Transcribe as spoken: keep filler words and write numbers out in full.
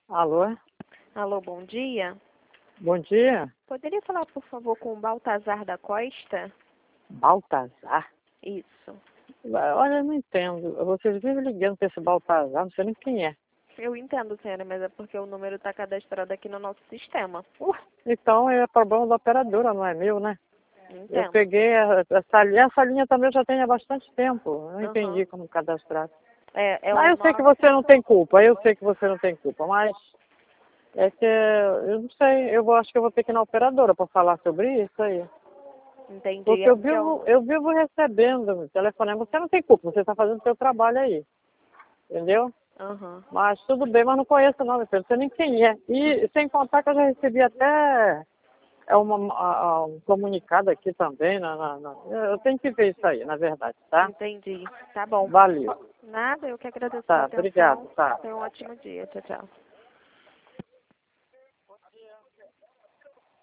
Alô? Alô, bom dia. Bom dia. Poderia falar, por favor, com o Baltazar da Costa? Baltazar? Isso. Olha, eu não entendo. Vocês vivem ligando para esse Baltazar, não sei nem quem é. Eu entendo, senhora, mas é porque o número está cadastrado aqui no nosso sistema. Uh, então é problema da operadora, não é meu, né? Entendo. Eu peguei a- essa linha, essa linha também já tem há bastante tempo. Eu não Uhum. entendi como cadastrar. É, é Mas o eu sei que nosso... você não tem culpa, eu sei que você não tem culpa, mas é que eu não sei, eu vou, acho que eu vou ter que ir na operadora para falar sobre isso aí. Entendi. Porque É eu porque vivo, eu... eu vivo recebendo telefonema, você não tem culpa, você está fazendo o seu trabalho aí. Entendeu? Uhum. Mas tudo bem, mas não conheço não, meu filho, não sei nem quem é. E sem contar que eu já recebi até é uma, a- a- um comunicado aqui também. Na, na, na- eu tenho que ver isso aí, na verdade, tá? Entendi. Tá bom. Valeu. Nada, eu que agradeço Tá, a obrigado, atenção. tá. Tenha um ótimo dia. Tchau, tchau.